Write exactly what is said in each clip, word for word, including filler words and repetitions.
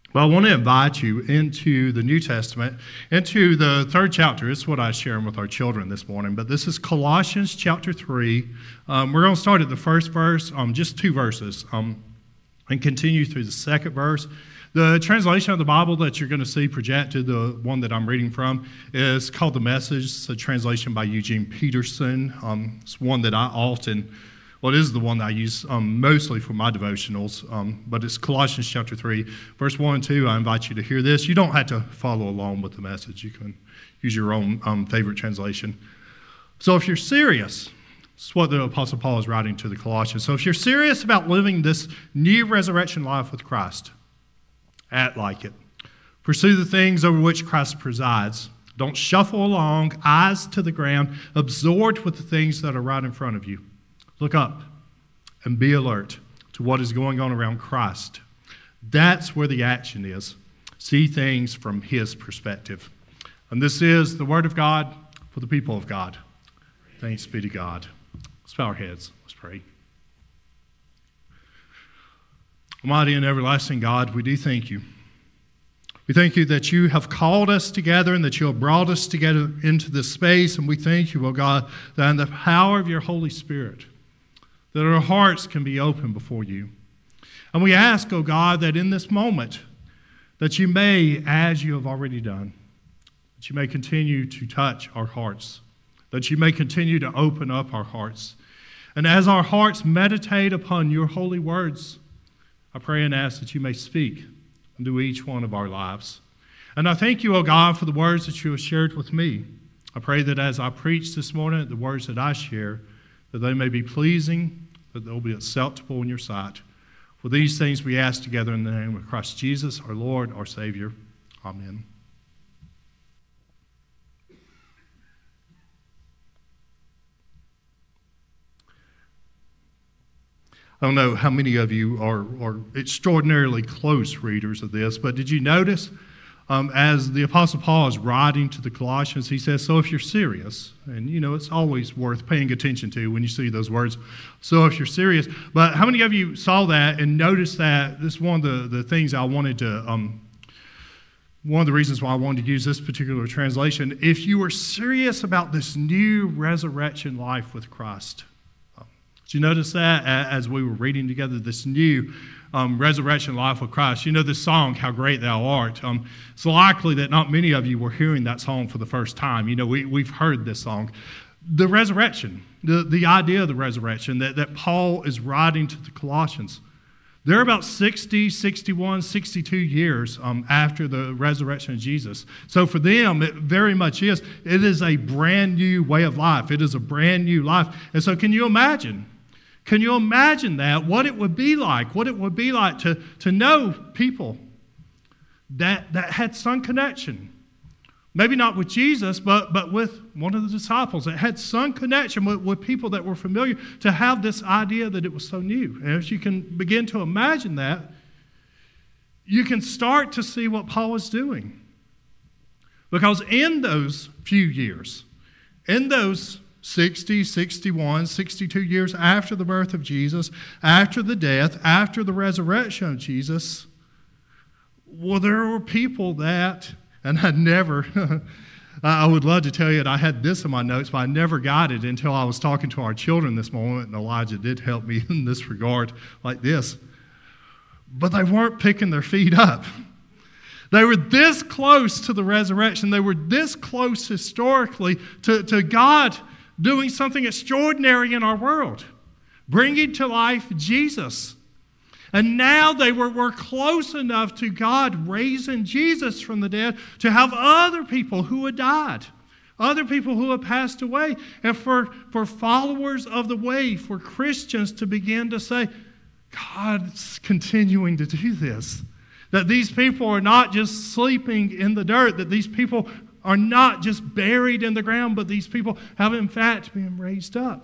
Well, I want to invite you into the New Testament, into the third chapter. This is what I was sharing with our children this morning, but this is Colossians chapter three. Um, we're going to start at the first verse, um, just two verses, um, and continue through the second verse. The translation of the Bible that you're going to see projected, the one that I'm reading from, is called The Message. It's a translation by Eugene Peterson. Um, it's one that I often... Well, it is the one that I use um, mostly for my devotionals, um, but it's Colossians chapter three, verse one and two. I invite you to hear this. You don't have to follow along with the message. You can use your own um, favorite translation. So if you're serious, this is what the Apostle Paul is writing to the Colossians. So if you're serious about living this new resurrection life with Christ, act like it. Pursue the things over which Christ presides. Don't shuffle along, eyes to the ground, absorbed with the things that are right in front of you. Look up and be alert to what is going on around Christ. That's where the action is. See things from his perspective. And this is the word of God for the people of God. Thanks be to God. Let's bow our heads. Let's pray. Almighty and everlasting God, we do thank you. We thank you that you have called us together and that you have brought us together into this space. And we thank you, oh God, that in the power of your Holy Spirit, that our hearts can be open before you. And we ask, oh God, that in this moment, that you may, as you have already done, that you may continue to touch our hearts, that you may continue to open up our hearts. And as our hearts meditate upon your holy words, I pray and ask that you may speak into each one of our lives. And I thank you, oh God, for the words that you have shared with me. I pray that as I preach this morning, the words that I share, that they may be pleasing, that they'll be acceptable in your sight. For these things we ask together in the name of Christ Jesus, our Lord, our Savior. Amen. I don't know how many of you are, are extraordinarily close readers of this, but did you notice Um, as the Apostle Paul is writing to the Colossians, he says, so if you're serious, and you know, it's always worth paying attention to when you see those words, so if you're serious, but how many of you saw that and noticed that? This is one of the, the things I wanted to, um, one of the reasons why I wanted to use this particular translation. If you are serious about this new resurrection life with Christ, um, did you notice that as we were reading together, this new Um, resurrection life with Christ? You know this song, How Great Thou Art. Um, it's likely that not many of you were hearing that song for the first time. You know, we, we've heard this song. The resurrection, the, the idea of the resurrection that, that Paul is writing to the Colossians. They're about sixty, sixty-one, sixty-two years um, after the resurrection of Jesus. So for them, it very much is. It is a brand new way of life. It is a brand new life. And so can you imagine? Can you imagine that, what it would be like, what it would be like to, to know people that, that had some connection? Maybe not with Jesus, but, but with one of the disciples that had some connection with, with people that were familiar, to have this idea that it was so new. And if you can begin to imagine that, you can start to see what Paul is doing. Because in those few years, in those sixty, sixty-one, sixty-two years after the birth of Jesus, after the death, after the resurrection of Jesus, well, there were people that, and I never, I would love to tell you that I had this in my notes, but I never got it until I was talking to our children this moment, and Elijah did help me in this regard like this. But they weren't picking their feet up. They were this close to the resurrection. They were this close historically to, to God doing something extraordinary in our world, bringing to life Jesus. And now they were, were close enough to God raising Jesus from the dead to have other people who had died, other people who had passed away, and for, for followers of the way, for Christians to begin to say, God's continuing to do this. That these people are not just sleeping in the dirt, that these people are not just buried in the ground, but these people have in fact been raised up.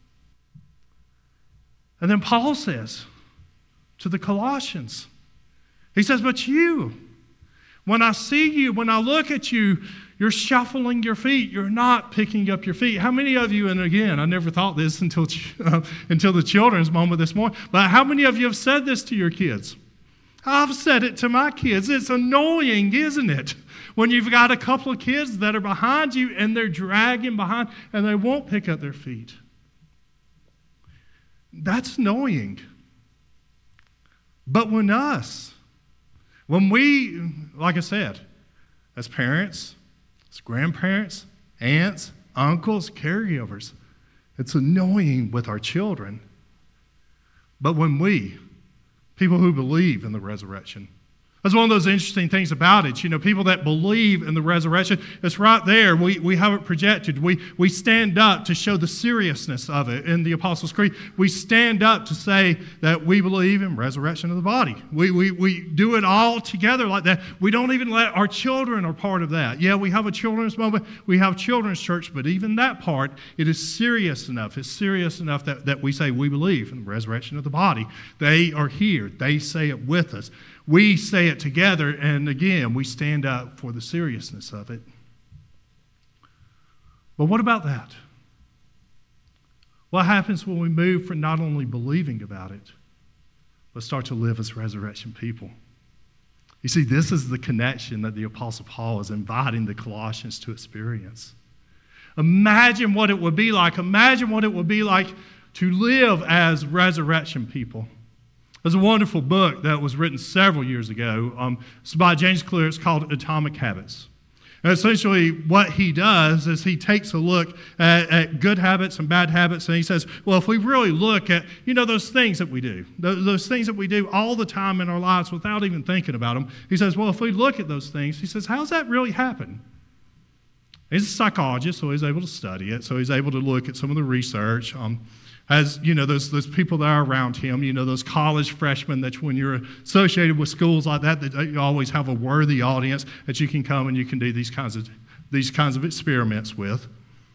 And then Paul says to the Colossians, he says, but you, when I see you, when I look at you, you're shuffling your feet. You're not picking up your feet. How many of you, and again, I never thought this until, uh, until the children's moment this morning, but how many of you have said this to your kids? I've said it to my kids. It's annoying, isn't it? When you've got a couple of kids that are behind you and they're dragging behind and they won't pick up their feet. That's annoying. But when us, when we, like I said, as parents, as grandparents, aunts, uncles, caregivers, it's annoying with our children. But when we, people who believe in the resurrection, that's one of those interesting things about it. You know, people that believe in the resurrection, it's right there. We we have it projected. We we stand up to show the seriousness of it. In the Apostles' Creed, we stand up to say that we believe in resurrection of the body. We we we do it all together like that. We don't even let our children are part of that. Yeah, we have a children's moment. We have children's church, but even that part, it is serious enough. It's serious enough that, that we say we believe in the resurrection of the body. They are here. They say it with us. We say it together, and again, we stand up for the seriousness of it. But what about that? What happens when we move from not only believing about it, but start to live as resurrection people? You see, this is the connection that the Apostle Paul is inviting the Colossians to experience. Imagine what it would be like. Imagine what it would be like to live as resurrection people. There's a wonderful book that was written several years ago. Um, it's by James Clear. It's called Atomic Habits. And essentially what he does is he takes a look at, at good habits and bad habits, and he says, well, if we really look at, you know, those things that we do, those, those things that we do all the time in our lives without even thinking about them, he says, well, if we look at those things, he says, how's that really happen? He's a psychologist, so he's able to study it, so he's able to look at some of the research. Um, As, you know, those, those people that are around him, you know, those college freshmen that when you're associated with schools like that, that you always have a worthy audience that you can come and you can do these kinds of, these kinds of experiments with.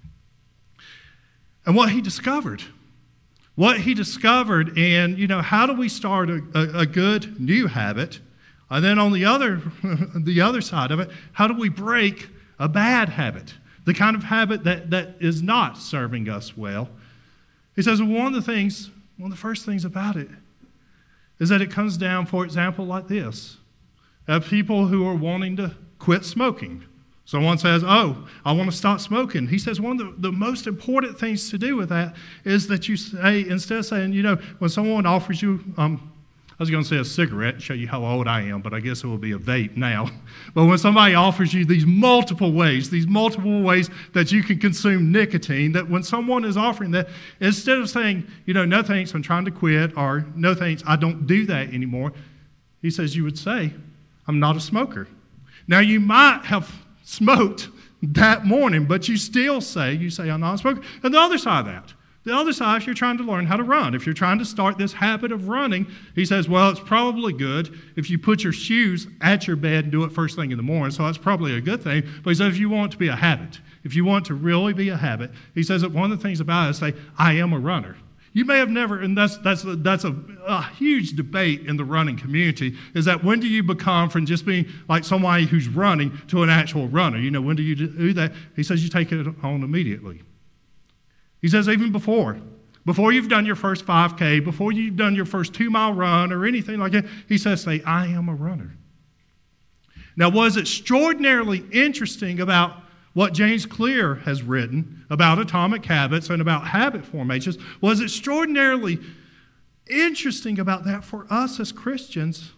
And what he discovered, what he discovered, and, you know, how do we start a, a, a good new habit? And then on the other, the other side of it, how do we break a bad habit? The kind of habit that, that is not serving us well. He says, well, one of the things, one of the first things about it is that it comes down, for example, like this. Uh, people who are wanting to quit smoking. Someone says, oh, I want to stop smoking. He says one of the, the most important things to do with that is that you say, instead of saying, you know, when someone offers you, um, I was going to say a cigarette and show you how old I am, but I guess it will be a vape now. But when somebody offers you these multiple ways, these multiple ways that you can consume nicotine, that when someone is offering that, instead of saying, you know, no thanks, I'm trying to quit, or no thanks, I don't do that anymore, he says you would say, I'm not a smoker. Now, you might have smoked that morning, but you still say, you say, I'm not a smoker. And the other side of that, the other side, if you're trying to learn how to run, if you're trying to start this habit of running, he says, well, it's probably good if you put your shoes at your bed and do it first thing in the morning, so that's probably a good thing. But he says, if you want it to be a habit, if you want it to really be a habit, he says that one of the things about it is say, I am a runner. You may have never, and that's that's a, that's a, a huge debate in the running community, is that when do you become from just being like somebody who's running to an actual runner? You know, when do you do that? He says you take it on immediately. He says even before, before you've done your first five K, before you've done your first two-mile run or anything like that, he says, say, I am a runner. Now, what is extraordinarily interesting about what James Clear has written about atomic habits and about habit formations, was extraordinarily interesting about that for us as Christians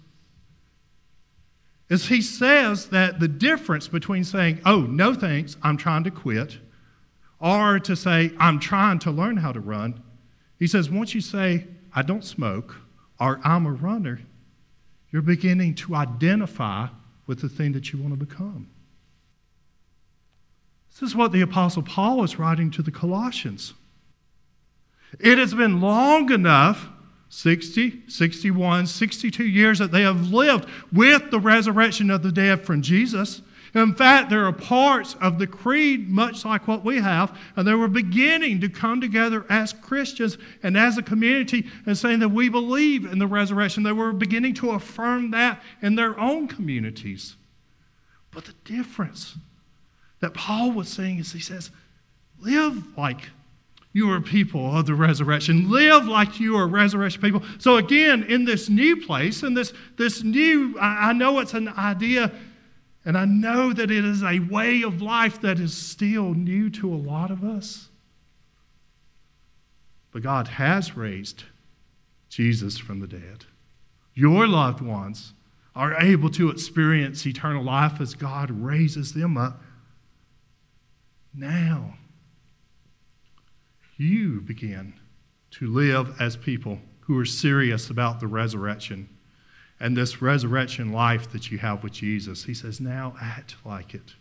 is he says that the difference between saying, oh, no thanks, I'm trying to quit, or to say, I'm trying to learn how to run. He says, once you say, I don't smoke, or I'm a runner, you're beginning to identify with the thing that you want to become. This is what the Apostle Paul is writing to the Colossians. It has been long enough, sixty, sixty-one, sixty-two years that they have lived with the resurrection of the dead from Jesus. In fact, there are parts of the creed, much like what we have, and they were beginning to come together as Christians and as a community and saying that we believe in the resurrection. They were beginning to affirm that in their own communities. But the difference that Paul was saying is he says, live like You are people of the resurrection. Live like you are resurrection people. So again, in this new place, in this, this new, I, I know it's an idea, and I know that it is a way of life that is still new to a lot of us. But God has raised Jesus from the dead. Your loved ones are able to experience eternal life as God raises them up. Now, you begin to live as people who are serious about the resurrection and this resurrection life that you have with Jesus. He says, now act like it.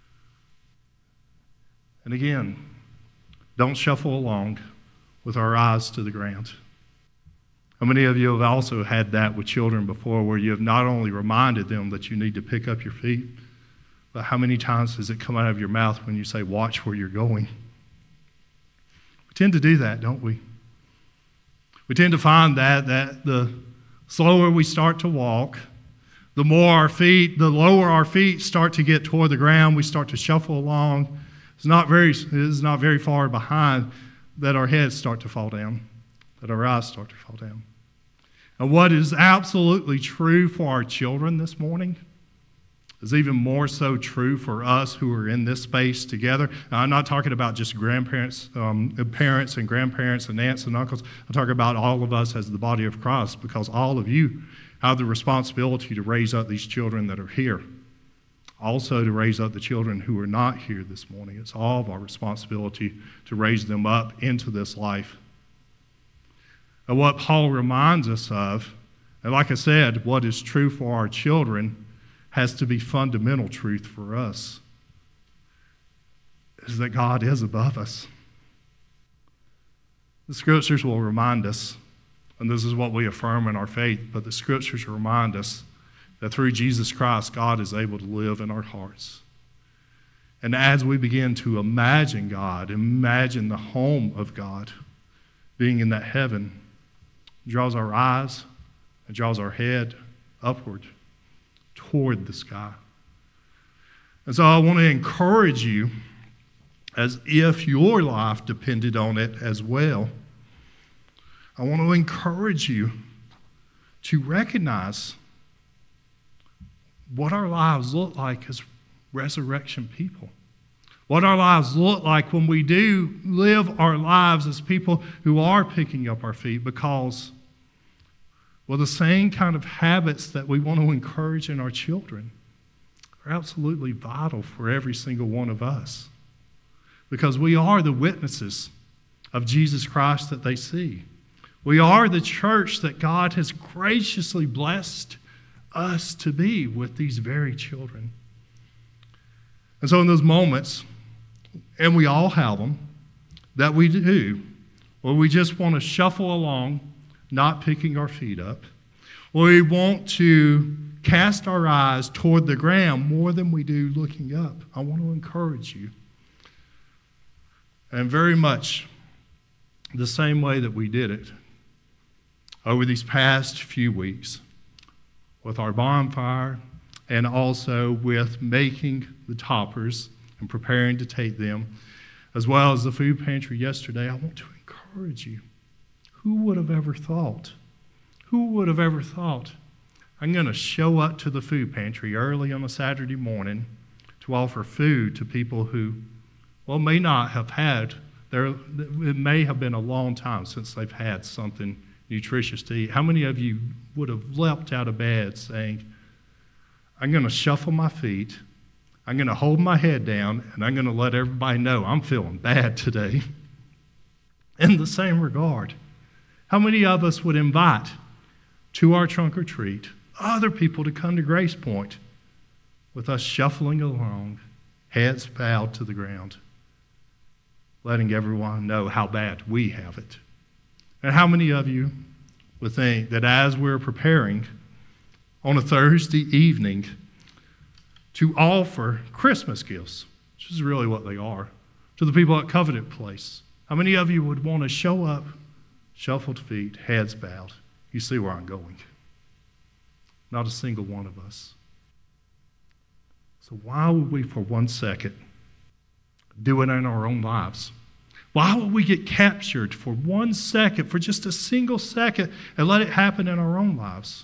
And again, don't shuffle along with our eyes to the ground. How many of you have also had that with children before, where you have not only reminded them that you need to pick up your feet, but how many times does it come out of your mouth when you say, watch where you're going? We tend to do that, don't we? We tend to find that, that the slower we start to walk, the more our feet, the lower our feet start to get toward the ground, we start to shuffle along. It's not very, it's not very far behind that our heads start to fall down, that our eyes start to fall down. And what is absolutely true for our children this morning is even more so true for us who are in this space together. Now, I'm not talking about just grandparents, um, parents and grandparents and aunts and uncles. I'm talking about all of us as the body of Christ, because all of you have the responsibility to raise up these children that are here. Also to raise up the children who are not here this morning. It's all of our responsibility to raise them up into this life. And what Paul reminds us of, and like I said, what is true for our children has to be fundamental truth for us, is that God is above us. The Scriptures will remind us, and this is what we affirm in our faith, but the Scriptures remind us that through Jesus Christ, God is able to live in our hearts. And as we begin to imagine God, imagine the home of God being in that heaven, it draws our eyes, it draws our head upward toward the sky. And so I want to encourage you, as if your life depended on it as well, I want to encourage you to recognize what our lives look like as resurrection people. What our lives look like when we do live our lives as people who are picking up our feet, because, well, the same kind of habits that we want to encourage in our children are absolutely vital for every single one of us, because we are the witnesses of Jesus Christ that they see. We are the church that God has graciously blessed us to be with these very children. And so in those moments, and we all have them, that we do, where we just want to shuffle along, not picking our feet up, where we want to cast our eyes toward the ground more than we do looking up, I want to encourage you. And very much the same way that we did it over these past few weeks, with our bonfire, and also with making the toppers and preparing to take them, as well as the food pantry yesterday, I want to encourage you. Who would have ever thought? Who would have ever thought I'm going to show up to the food pantry early on a Saturday morning to offer food to people who, well, may not have had, their, it may have been a long time since they've had something nutritious to eat. How many of you would have leapt out of bed saying, I'm going to shuffle my feet, I'm going to hold my head down, and I'm going to let everybody know I'm feeling bad today? In the same regard, how many of us would invite to our trunk or treat other people to come to Grace Point with us shuffling along, heads bowed to the ground, letting everyone know how bad we have it? And how many of you would think that as we're preparing on a Thursday evening to offer Christmas gifts, which is really what they are, to the people at Covenant Place, how many of you would want to show up, shuffled feet, heads bowed? You see where I'm going. Not a single one of us. So why would we for one second do it in our own lives? Why would we get captured for one second, for just a single second, and let it happen in our own lives?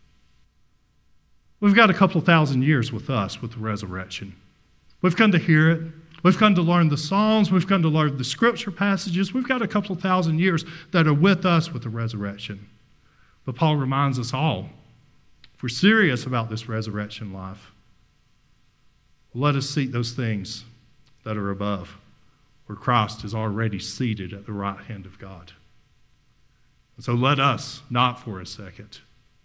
We've got a couple of thousand years with us with the resurrection. We've come to hear it. We've come to learn the Psalms. We've come to learn the scripture passages. We've got a couple of thousand years that are with us with the resurrection. But Paul reminds us all, if we're serious about this resurrection life, let us seek those things that are above, where Christ is already seated at the right hand of God. And so let us, not for a second,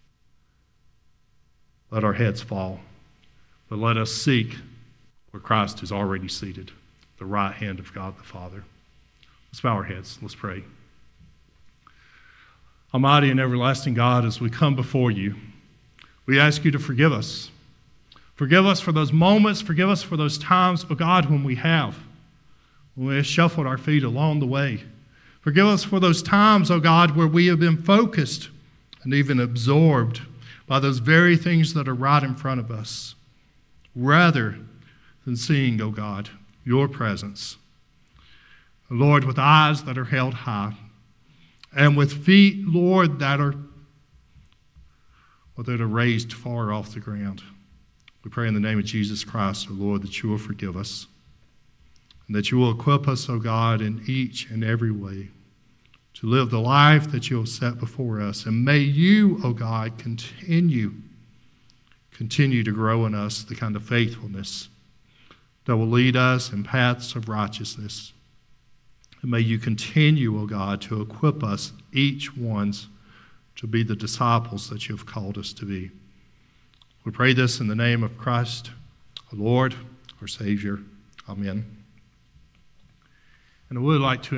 let our heads fall, but let us seek where Christ is already seated, at the right hand of God the Father. Let's bow our heads. Let's pray. Almighty and everlasting God, as we come before you, we ask you to forgive us. Forgive us for those moments. Forgive us for those times, oh God, when we have, when we have shuffled our feet along the way. Forgive us for those times, oh God, where we have been focused and even absorbed by those very things that are right in front of us, rather than seeing, oh God, your presence. Lord, with eyes that are held high, and with feet, Lord, that are, well, that are raised far off the ground. We pray in the name of Jesus Christ, O Lord, that you will forgive us, and that you will equip us, O God, in each and every way to live the life that you have set before us. And may you, O God, continue, continue to grow in us the kind of faithfulness that will lead us in paths of righteousness. And may you continue, O God, to equip us, each one's, to be the disciples that you have called us to be. We pray this in the name of Christ, our Lord, our Savior. Amen. And I would like to